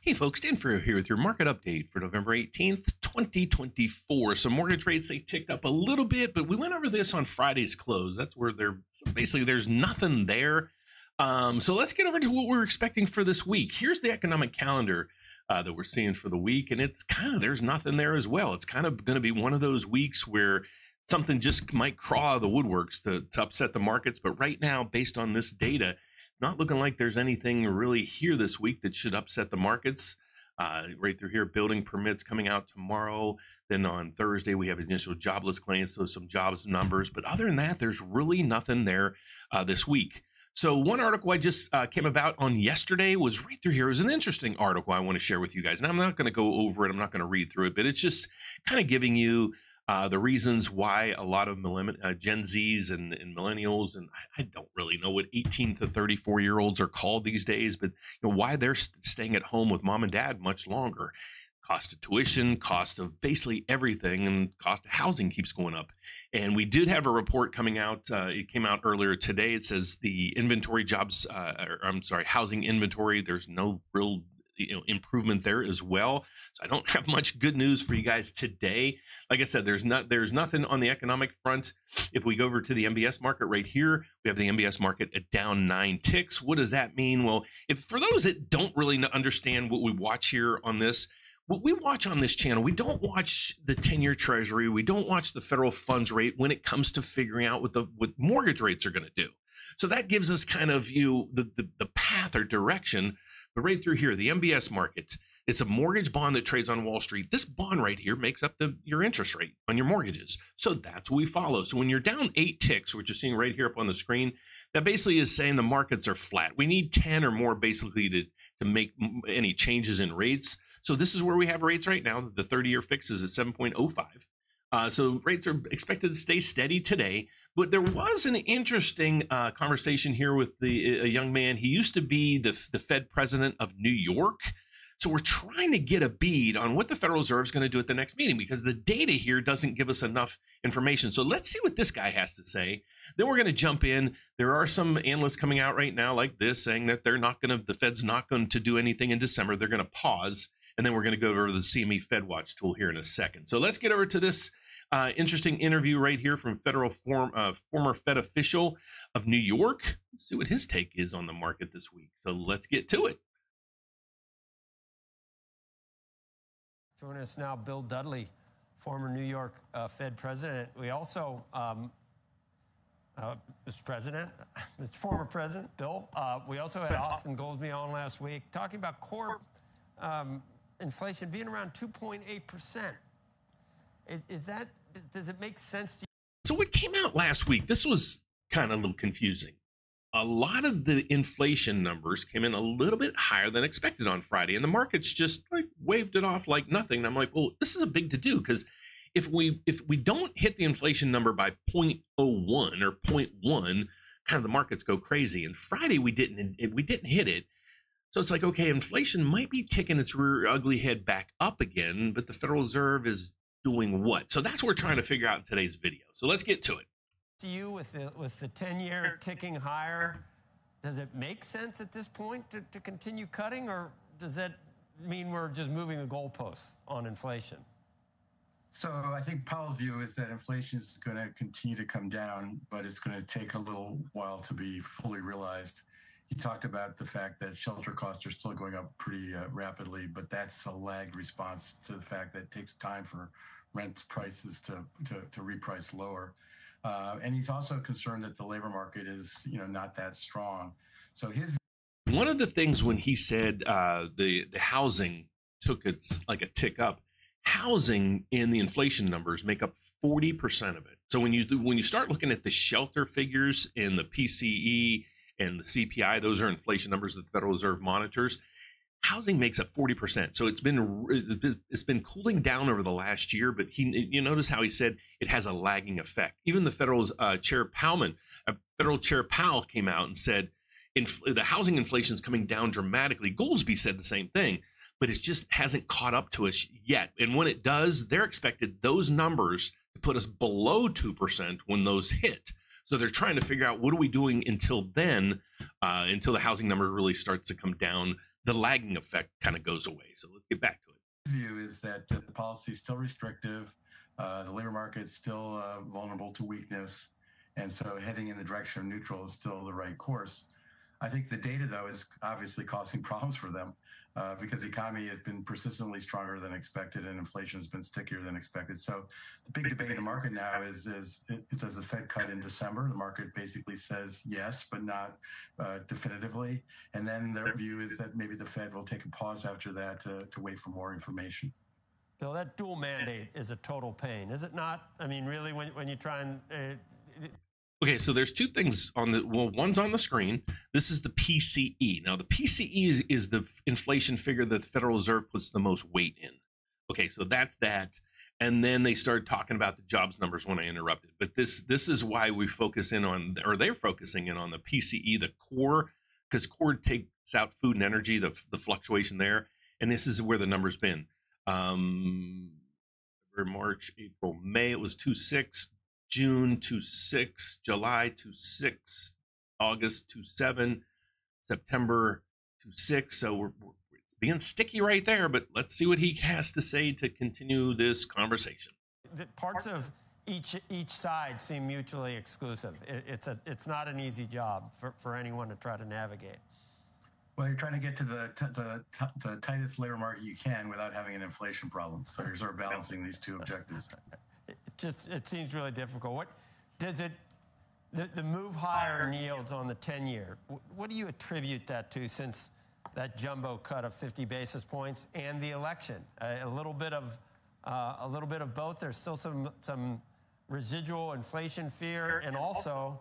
Hey folks, Dan Ferrier here with your market update for November 18th, 2024. So mortgage rates, they ticked up a little bit, but we went over this on Friday's close. That's where there's nothing there. So let's get over to what we're expecting for this week. Here's the economic calendar that we're seeing for the week, and it's kind of, there's nothing there as well. It's kind of going to be one of those weeks where something just might crawl out of the woodworks to upset the markets. But right now, based on this data, not looking like there's anything really here this week that should upset the markets. Right through here, building permits coming out tomorrow. Then on Thursday, we have initial jobless claims, so some jobs numbers. But other than that, there's really nothing there this week. So one article I just came about on yesterday was right through here. It was an interesting article I want to share with you guys. And I'm not going to go over it. I'm not going to read through it, but it's just kind of giving you the reasons why a lot of Gen Zs and millennials, and I don't really know what 18 to 34-year-olds are called these days, but why they're staying at home with mom and dad much longer. Cost of tuition, cost of basically everything, and cost of housing keeps going up. And we did have a report coming out. It came out earlier today. It says the housing inventory, there's no real improvement there as well. So I don't have much good news for you guys today. Like I said, there's nothing on the economic front. If we go over to the MBS market right here, we have the MBS market at down 9 ticks. What does that mean? Well, for those that don't really understand what we watch here on this, what we watch on this channel, we don't watch the 10-year treasury. We don't watch the federal funds rate when it comes to figuring out what mortgage rates are going to do. So that gives us kind of the path or direction. But right through here, the MBS market, it's a mortgage bond that trades on Wall Street. This bond right here makes up your interest rate on your mortgages. So that's what we follow. So when you're down 8 ticks, which you're seeing right here up on the screen, that basically is saying the markets are flat. We need 10 or more basically to make any changes in rates. So this is where we have rates right now. The 30-year fix is at 7.05. So rates are expected to stay steady today. But there was an interesting conversation here with a young man. He used to be the Fed president of New York. So we're trying to get a bead on what the Federal Reserve is going to do at the next meeting, because the data here doesn't give us enough information. So let's see what this guy has to say. Then we're going to jump in. There are some analysts coming out right now like this saying that the Fed's not going to do anything in December. They're going to pause. And then we're going to go over to the CME FedWatch tool here in a second. So let's get over to this interesting interview right here from former Fed official of New York. Let's see what his take is on the market this week. So let's get to it. Joining us now, Bill Dudley, former New York Fed president. We also, Mr. former President Bill, we also had Austan Goolsbee on last week talking about core inflation being around 2.8%. Does it make sense to you? So what came out last week, this was kind of a little confusing. A lot of the inflation numbers came in a little bit higher than expected on Friday, and the markets just waved it off like nothing. And I'm like, well, this is a big to do, because if we don't hit the inflation number by 0.01 or 0.1, kind of the markets go crazy. And Friday we didn't hit it. So it's like, okay, inflation might be ticking its rear ugly head back up again, but the Federal Reserve is doing what? So that's what we're trying to figure out in today's video. So let's get to it. To you, with the 10-year ticking higher, does it make sense at this point to continue cutting, or does that mean we're just moving the goalposts on inflation? So I think Powell's view is that inflation is going to continue to come down, but it's going to take a little while to be fully realized. He talked about the fact that shelter costs are still going up pretty rapidly, but that's a lagged response to the fact that it takes time for rent prices to reprice lower. And he's also concerned that the labor market is, not that strong. So one of the things when he said the housing took a tick up, housing in the inflation numbers make up 40% of it. So when you start looking at the shelter figures in the PCE and the CPI, those are inflation numbers that the Federal Reserve monitors. Housing makes up 40%. So it's been cooling down over the last year, but you notice how he said it has a lagging effect. Even the Federal Chair Powell came out and said the housing inflation is coming down dramatically. Goolsbee said the same thing, but it just hasn't caught up to us yet. And when it does, they're expected those numbers to put us below 2% when those hit. So they're trying to figure out what are we doing until then, until the housing number really starts to come down the lagging effect kind of goes away. So let's get back to it. View is that the policy is still restrictive. The labor market is still vulnerable to weakness. And so heading in the direction of neutral is still the right course. I think the data, though, is obviously causing problems for them because the economy has been persistently stronger than expected and inflation has been stickier than expected. So the big debate in the market now is does the Fed cut in December? The market basically says yes, but not definitively. And then their view is that maybe the Fed will take a pause after that to wait for more information. Bill, that dual mandate is a total pain, is it not? I mean, really, when you try and... Okay, so there's two things on the, well, one's on the screen. This is the PCE. Now, the PCE is the inflation figure that the Federal Reserve puts the most weight in. Okay, so that's that. And then they started talking about the jobs numbers when I interrupted. But this is why we focus in on, or they're focusing in on the PCE, the core, because core takes out food and energy, the fluctuation there. And this is where the number's been. March, April, May, it was 2.6. June 2.6, July 2.6, August 2.7, September 2.6. So it's being sticky right there, but let's see what he has to say to continue this conversation. The parts of each side seem mutually exclusive. It's not an easy job for anyone to try to navigate. Well, you're trying to get to the tightest labor market you can without having an inflation problem. So you're sort of balancing these two objectives. It seems really difficult. What does it, the move higher in yields on the 10-year, what do you attribute that to since that jumbo cut of 50 basis points and the election? A little bit of both. There's still some residual inflation fear, and also,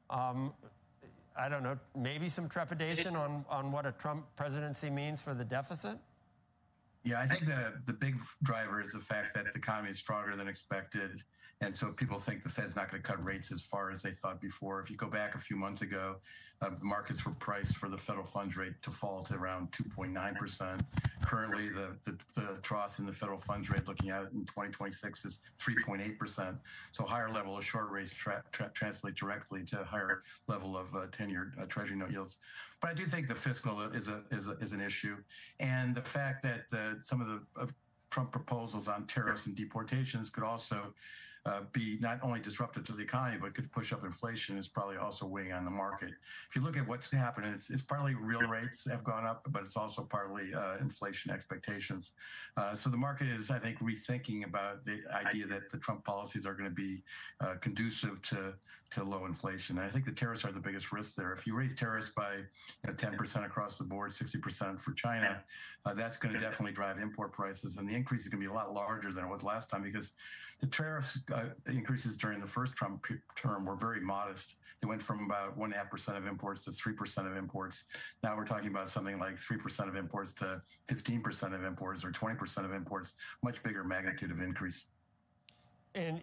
I don't know, maybe some trepidation on what a Trump presidency means for the deficit. Yeah, I think the big driver is the fact that the economy is stronger than expected. And so people think the Fed's not going to cut rates as far as they thought before. If you go back a few months ago, the markets were priced for the federal funds rate to fall to around 2.9%. Currently, the trough in the federal funds rate looking at it in 2026 is 3.8%. So higher level of short rates translate directly to a higher level of 10-year Treasury note yields. But I do think the fiscal is an issue. And the fact that some of the Trump proposals on tariffs and deportations could also be not only disruptive to the economy, but could push up inflation is probably also weighing on the market. If you look at what's happening, it's partly real rates have gone up, but it's also partly inflation expectations. So the market is, I think, rethinking about the idea that the Trump policies are going to be conducive to low inflation. And I think the tariffs are the biggest risk there. If you raise tariffs by 10% across the board, 60% for China, that's going to definitely drive import prices. And the increase is going to be a lot larger than it was last time because the tariffs increases during the first Trump term were very modest. They went from about 1.5% of imports to 3% of imports. Now we're talking about something like 3% of imports to 15% of imports or 20% of imports, much bigger magnitude of increase. And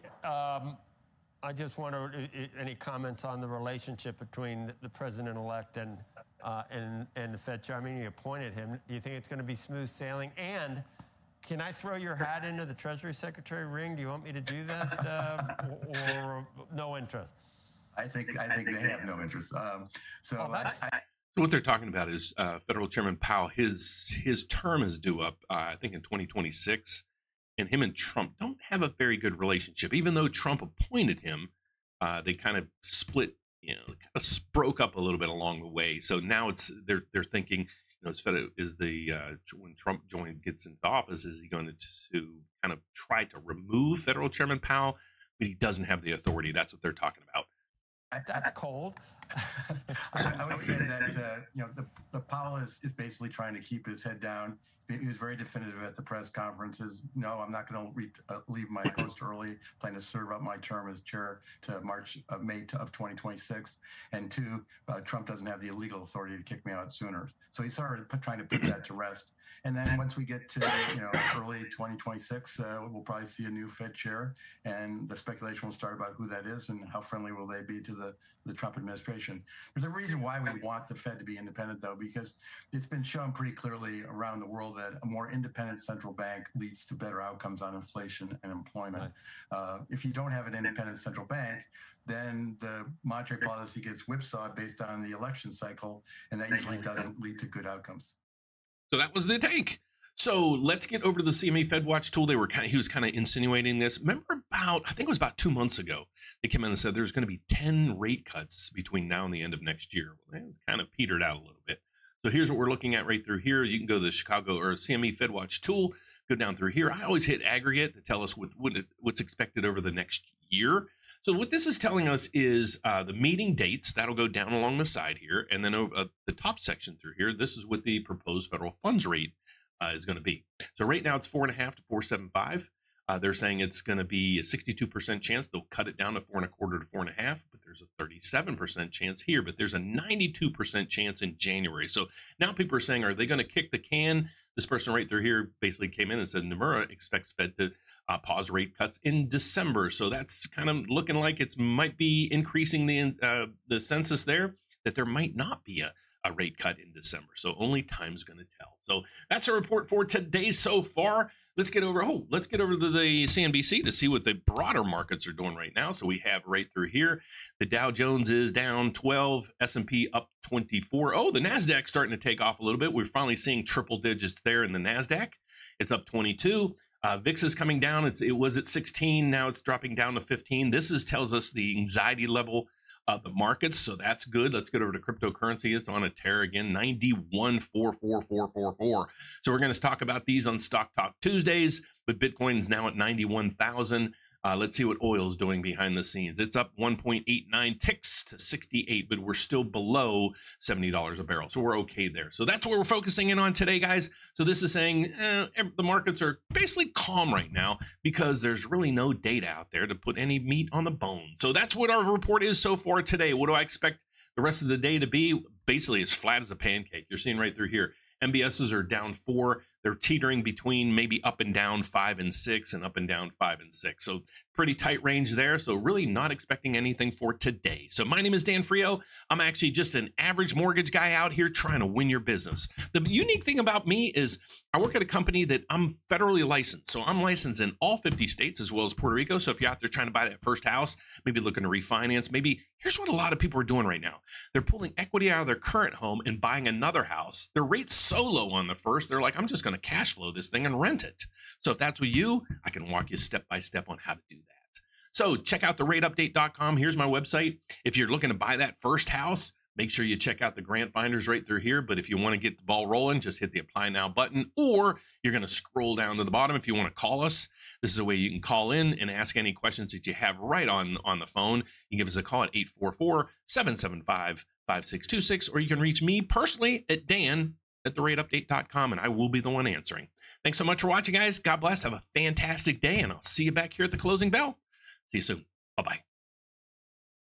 I just wonder, any comments on the relationship between the president-elect and the Fed chair? I mean, you appointed him. Do you think it's going to be smooth sailing? And can I throw your hat into the Treasury Secretary ring? Do you want me to do that, or no interest? I think they have no interest. So what they're talking about is Federal Chairman Powell. His term is due up, I think, in 2026, and him and Trump don't have a very good relationship. Even though Trump appointed him, they kind of split, kind of broke up a little bit along the way. So now they're thinking, when Trump gets into office, is he going to kind of try to remove Federal Chairman Powell? But he doesn't have the authority. That's what they're talking about. That's cold. I would say that the Powell is basically trying to keep his head down. He was very definitive at the press conferences. No, I'm not going to leave my post early. Plan to serve up my term as chair to May of 2026. And two, Trump doesn't have the legal authority to kick me out sooner. So he's sort of trying to put that to rest. And then once we get to early 2026, we'll probably see a new Fed chair, and the speculation will start about who that is and how friendly will they be to the Trump administration. There's a reason why we want the Fed to be independent, though, because it's been shown pretty clearly around the world that a more independent central bank leads to better outcomes on inflation and employment. Right. If you don't have an independent central bank, then the monetary policy gets whipsawed based on the election cycle, and that usually doesn't lead to good outcomes. So that was the take. So let's get over to the CME FedWatch tool. He was kind of insinuating this. Remember I think it was about 2 months ago, they came in and said there's going to be 10 rate cuts between now and the end of next year. Well, it was kind of petered out a little bit. So here's what we're looking at right through here. You can go to the Chicago or CME FedWatch tool, go down through here. I always hit aggregate to tell us what's expected over the next year. So what this is telling us is the meeting dates. That'll go down along the side here. And then over the top section through here, this is what the proposed federal funds rate is going to be. So right now it's 4.5 to 4.75. They're saying it's going to be a 62% chance they'll cut it down to 4.25 to 4.5, but there's a 37% chance here, but there's a 92% chance in January. So now people are saying, are they going to kick the can? This person right through here basically came in and said Nomura expects Fed to pause rate cuts in December. So that's kind of looking like it might be increasing the census there, that there might not be a rate cut in December. So only time's going to tell. So that's a report for today so far. Let's get over to the CNBC to see what the broader markets are doing right now. So we have right through here, the Dow Jones is down 12, S&P up 24. Oh, the NASDAQ starting to take off a little bit. We're finally seeing triple digits there in the NASDAQ. It's up 22. VIX is coming down. It was at 16. Now it's dropping down to 15. This tells us the anxiety level of the markets, so that's good. Let's get over to cryptocurrency. It's on a tear again, 91,44444. So we're going to talk about these on Stock Talk Tuesdays, but Bitcoin is now at 91,000. Let's see what oil is doing behind the scenes. It's up 1.89 ticks to 68, but we're still below $70 a barrel. So we're okay there. So that's what we're focusing in on today, guys. So this is saying the markets are basically calm right now because there's really no data out there to put any meat on the bone. So that's what our report is so far today. What do I expect the rest of the day to be? Basically as flat as a pancake. You're seeing right through here. MBSs are down 4. They're teetering between maybe up and down 5 and 6 and up and down 5 and 6. So pretty tight range there. So really not expecting anything for today. So my name is Dan Frio. I'm actually just an average mortgage guy out here trying to win your business. The unique thing about me is I work at a company that I'm federally licensed. So I'm licensed in all 50 states as well as Puerto Rico. So if you're out there trying to buy that first house, maybe looking to refinance, maybe here's what a lot of people are doing right now. They're pulling equity out of their current home and buying another house. Their rate's so low on the first, they're like, I'm just going to cash flow this thing and rent it. So if that's what I can walk you step by step on how to do that. So check out the rateupdate.com. Here's my website. If you're looking to buy that first house, make sure you check out the grant finders right through here. But if you want to get the ball rolling, just hit the apply now button, or you're going to scroll down to the bottom. If you want to call us, this is a way you can call in and ask any questions that you have right on the phone. You give us a call at 844-775-5626, or you can reach me personally at dan@therateupdate.com, and I will be the one answering. Thanks so much for watching, guys. God bless. Have a fantastic day, and I'll see you back here at the closing bell. See you soon. Bye-bye.